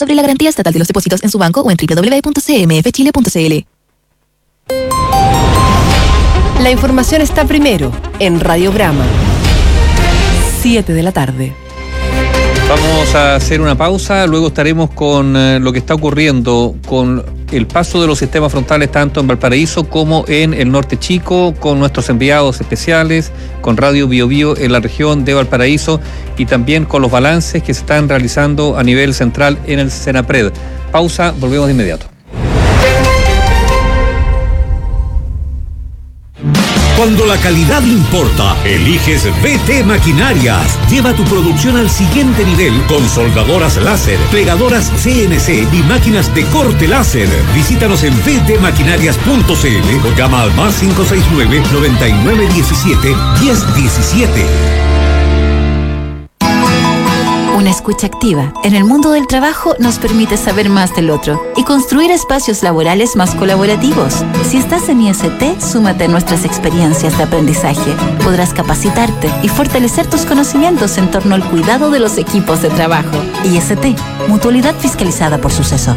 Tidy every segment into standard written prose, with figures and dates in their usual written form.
sobre la garantía estatal de los depósitos en su banco o en www.cmfchile.cl. La información está primero en Radiograma. 7 de la tarde. Vamos a hacer una pausa, luego estaremos con lo que está ocurriendo con el paso de los sistemas frontales tanto en Valparaíso como en el Norte Chico, con nuestros enviados especiales, con Radio Bio Bio en la región de Valparaíso y también con los balances que se están realizando a nivel central en el Senapred. Pausa, volvemos de inmediato. Cuando la calidad importa, eliges VT Maquinarias. Lleva tu producción al siguiente nivel con soldadoras láser, pegadoras CNC y máquinas de corte láser. Visítanos en vtmaquinarias.cl o llama al más 569-9917-1017. Una escucha activa en el mundo del trabajo nos permite saber más del otro y construir espacios laborales más colaborativos. Si estás en IST, súmate a nuestras experiencias de aprendizaje. Podrás capacitarte y fortalecer tus conocimientos en torno al cuidado de los equipos de trabajo. IST, Mutualidad fiscalizada por Suceso.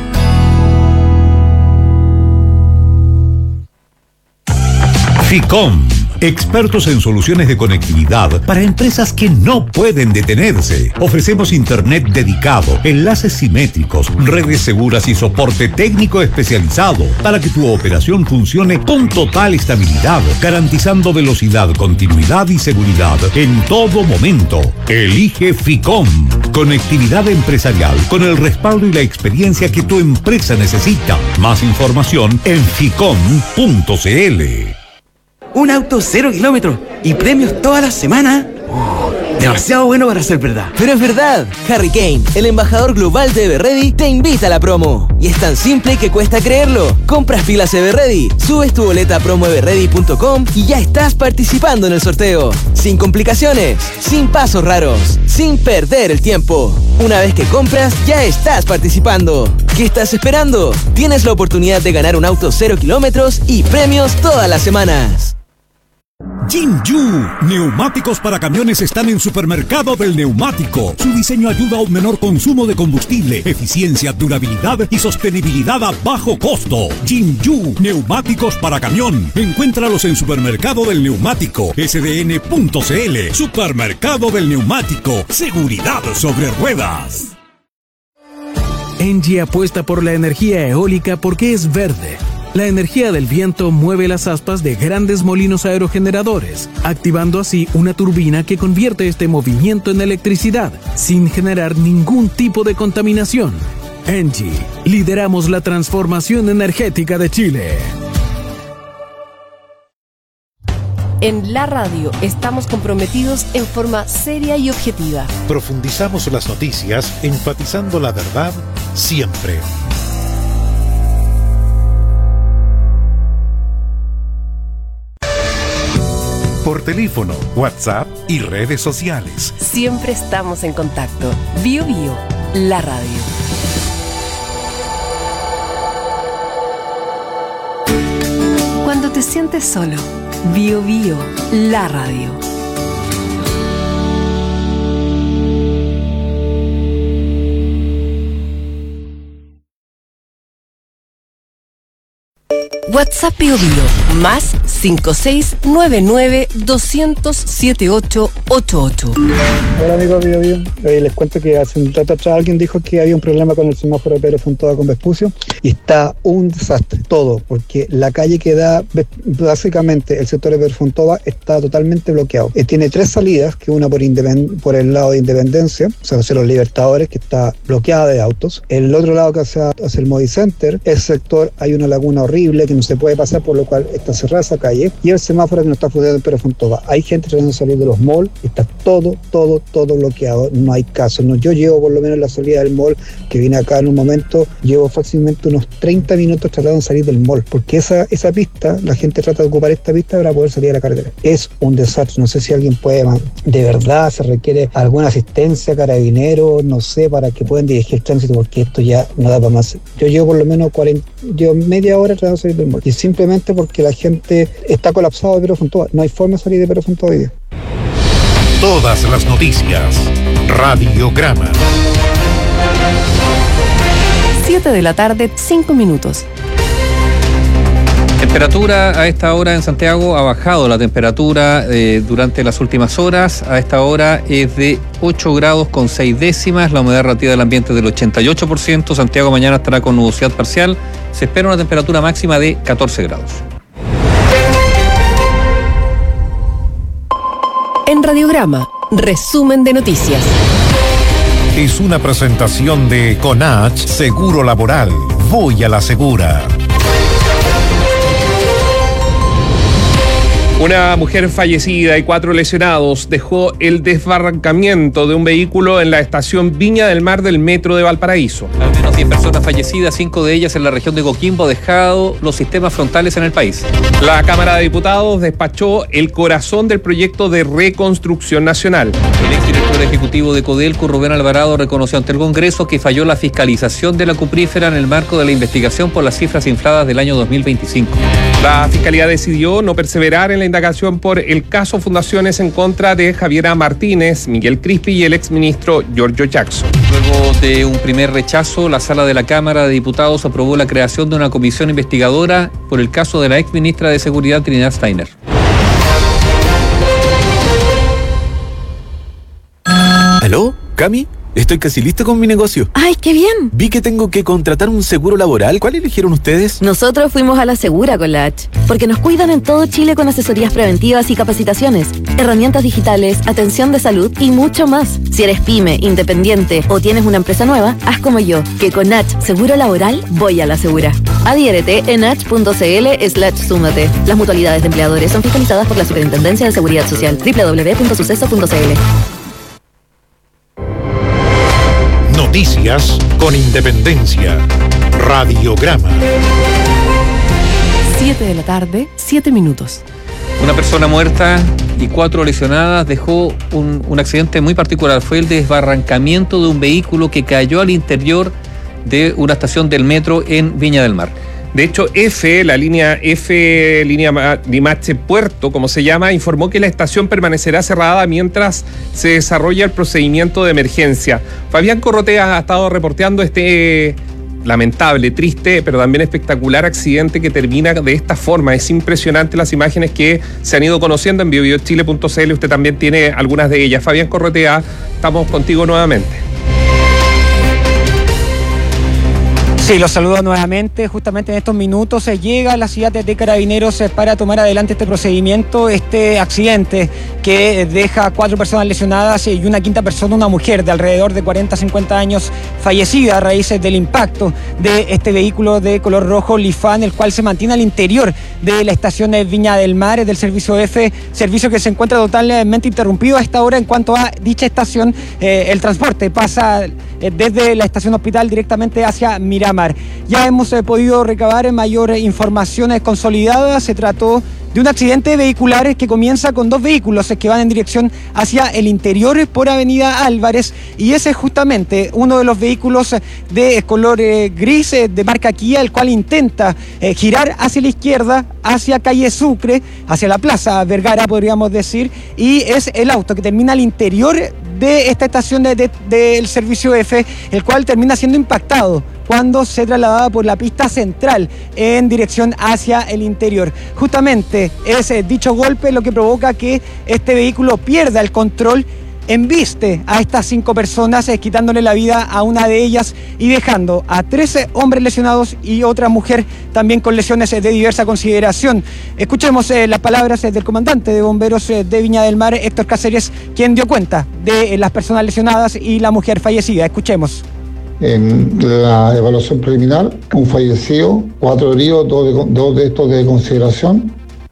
FICOM, expertos en soluciones de conectividad para empresas que no pueden detenerse. Ofrecemos internet dedicado, enlaces simétricos, redes seguras y soporte técnico especializado para que tu operación funcione con total estabilidad, garantizando velocidad, continuidad y seguridad en todo momento. Elige FICOM, conectividad empresarial con el respaldo y la experiencia que tu empresa necesita. Más información en ficom.cl. Un auto 0 kilómetros y premios toda la semana. Demasiado bueno para ser verdad. Pero es verdad. Harry Kane, el embajador global de Everready, te invita a la promo. Y es tan simple que cuesta creerlo. Compras pilas Everready, subes tu boleta a promoeverready.com y ya estás participando en el sorteo. Sin complicaciones, sin pasos raros, sin perder el tiempo. Una vez que compras, ya estás participando. ¿Qué estás esperando? Tienes la oportunidad de ganar un auto 0 kilómetros y premios todas las semanas. Jinju, neumáticos para camiones están en Supermercado del Neumático. Su diseño ayuda a un menor consumo de combustible, eficiencia, durabilidad y sostenibilidad a bajo costo. Jinju, neumáticos para camión. Encuéntralos en Supermercado del Neumático, sdn.cl. Supermercado del Neumático, seguridad sobre ruedas. Engie apuesta por la energía eólica porque es verde. La energía del viento mueve las aspas de grandes molinos aerogeneradores, activando así una turbina que convierte este movimiento en electricidad, sin generar ningún tipo de contaminación. Engie, lideramos la transformación energética de Chile. En la radio estamos comprometidos en forma seria y objetiva. Profundizamos las noticias, enfatizando la verdad siempre. Por teléfono, WhatsApp y redes sociales. Siempre estamos en contacto. Bio Bio, la radio. Cuando te sientes solo, Bio Bio, la radio. WhatsApp Bio Bio, más 5699-200-7888. Hola amigos Bio Bio, les cuento que hace un rato atrás alguien dijo que había un problema con el semáforo de Pedro Fontova con Vespucio y está un desastre, todo, porque la calle que da, básicamente el sector de Pedro Fontova está totalmente bloqueado. Tiene 3 salidas, que una por el lado de Independencia, o sea, hacia los Libertadores, que está bloqueada de autos. El otro lado que hacia el Movicenter, ese sector hay una laguna horrible que no se puede pasar, por lo cual está cerrada esa calle, y el semáforo que no está funcionando en Pedro Fontova. Hay gente tratando de salir de los malls, está todo bloqueado, no hay caso. Yo llevo por lo menos la salida del mall, que vine acá en un momento, llevo fácilmente unos 30 minutos tratando de salir del mall, porque esa pista, la gente trata de ocupar esta pista para poder salir a la carretera. Es un desastre, no sé si alguien puede, de verdad se requiere alguna asistencia, carabineros, no sé, para que puedan dirigir el tránsito, porque esto ya no da para más. Yo llevo por lo menos media hora tratando de salir del mall, y simplemente porque la gente está colapsada de Pedro Fontova, no hay forma de salir de Pedro Fontova hoy día. Todas las noticias. Radiograma. 7 de la tarde, 5 minutos. Temperatura a esta hora en Santiago ha bajado la temperatura durante las últimas horas. A esta hora es de 8 grados con 6 décimas. La humedad relativa del ambiente es del 88%. Santiago mañana estará con nubosidad parcial. Se espera una temperatura máxima de 14 grados. En Radiograma, resumen de noticias. Es una presentación de Conach Seguro Laboral. Voy a la segura. Una mujer fallecida y 4 lesionados dejó el desbarrancamiento de un vehículo en la estación Viña del Mar del Metro de Valparaíso. Al menos 10 personas fallecidas, 5 de ellas en la región de Coquimbo, dejado los sistemas frontales en el país. La Cámara de Diputados despachó el corazón del proyecto de reconstrucción nacional. El exdirector ejecutivo de Codelco, Rubén Alvarado, reconoció ante el Congreso que falló la fiscalización de la cuprífera en el marco de la investigación por las cifras infladas del año 2025. La Fiscalía decidió no perseverar en la indagación por el caso Fundaciones en contra de Javiera Martínez, Miguel Crispi y el exministro Giorgio Jackson. Luego de un primer rechazo, la Sala de la Cámara de Diputados aprobó la creación de una comisión investigadora por el caso de la exministra de Seguridad, Trinidad Steiner. ¿Aló? ¿Cami? Estoy casi listo con mi negocio. ¡Ay, qué bien! Vi que tengo que contratar un seguro laboral. ¿Cuál eligieron ustedes? Nosotros fuimos a la Segura con la H, porque nos cuidan en todo Chile con asesorías preventivas y capacitaciones, herramientas digitales, atención de salud y mucho más. Si eres pyme, independiente o tienes una empresa nueva, haz como yo, que con H Seguro Laboral voy a la Segura. Adhiérete en h.cl/súmate. Las mutualidades de empleadores son fiscalizadas por la Superintendencia de Seguridad Social. www.suceso.cl. Noticias con Independencia. Radiograma. 7 de la tarde, 7 minutos. Una persona muerta y 4 lesionadas dejó un accidente muy particular. Fue el desbarrancamiento de un vehículo que cayó al interior de una estación del metro en Viña del Mar. De hecho, la línea Limache Puerto, como se llama, informó que la estación permanecerá cerrada mientras se desarrolla el procedimiento de emergencia. Fabián Corrotea ha estado reporteando este lamentable, triste, pero también espectacular accidente que termina de esta forma. Es impresionante las imágenes que se han ido conociendo en biobiochile.cl. Usted también tiene algunas de ellas. Fabián Corrotea, estamos contigo nuevamente. Sí, los saludo nuevamente. Justamente en estos minutos se llega a la ciudad de Carabineros para tomar adelante este procedimiento, este accidente que deja 4 personas lesionadas y una quinta persona, una mujer de alrededor de 40-50 años, fallecida a raíz del impacto de este vehículo de color rojo Lifan, el cual se mantiene al interior de la estación de Viña del Mar del servicio F, servicio que se encuentra totalmente interrumpido a esta hora. En cuanto a dicha estación, el transporte pasa desde la estación Hospital directamente hacia Miramar. Ya hemos podido recabar mayor información consolidada. Se trató de un accidente vehicular que comienza con 2 vehículos que van en dirección hacia el interior por Avenida Álvarez, y ese es justamente uno de los vehículos de color gris de marca Kia, el cual intenta girar hacia la izquierda, hacia calle Sucre, hacia la Plaza Vergara, podríamos decir, y es el auto que termina al interior de esta estación del servicio F, el cual termina siendo impactado cuando se trasladaba por la pista central en dirección hacia el interior. Justamente es dicho golpe lo que provoca que este vehículo pierda el control, embiste a estas 5 personas, quitándole la vida a una de ellas y dejando a 13 hombres lesionados y otra mujer también con lesiones de diversa consideración. Escuchemos las palabras del comandante de bomberos de Viña del Mar, Héctor Cáceres, quien dio cuenta de las personas lesionadas y la mujer fallecida. Escuchemos. En la evaluación preliminar, un fallecido, 4 heridos, 2 de estos de consideración.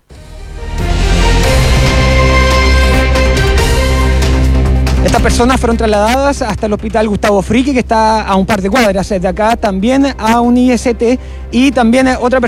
Estas personas fueron trasladadas hasta el hospital Gustavo Fricke, que está a un par de cuadras de acá, también a un IST, y también otra persona